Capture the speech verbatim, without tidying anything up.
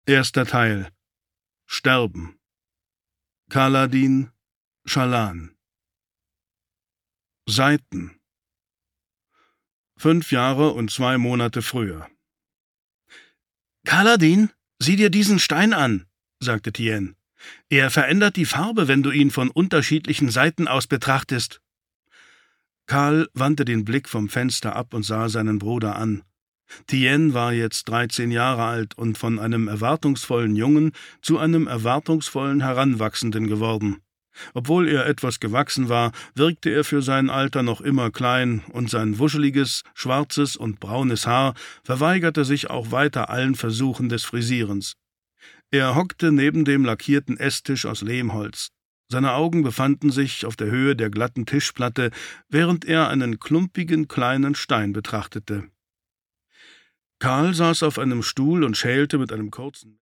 Erster Teil. Sterben. Kaladin, Schalan. Seiten. Fünf Jahre und zwei Monate früher. »Kaladin, sieh dir diesen Stein an«, sagte Tien. »Er verändert die Farbe, wenn du ihn von unterschiedlichen Seiten aus betrachtest.« Karl wandte den Blick vom Fenster ab und sah seinen Bruder an. Tien war jetzt dreizehn Jahre alt und von einem erwartungsvollen Jungen zu einem erwartungsvollen Heranwachsenden geworden. Obwohl er etwas gewachsen war, wirkte er für sein Alter noch immer klein, und sein wuscheliges, schwarzes und braunes Haar verweigerte sich auch weiter allen Versuchen des Frisierens. Er hockte neben dem lackierten Esstisch aus Lehmholz. Seine Augen befanden sich auf der Höhe der glatten Tischplatte, während er einen klumpigen kleinen Stein betrachtete. Karl saß auf einem Stuhl und schälte mit einem kurzen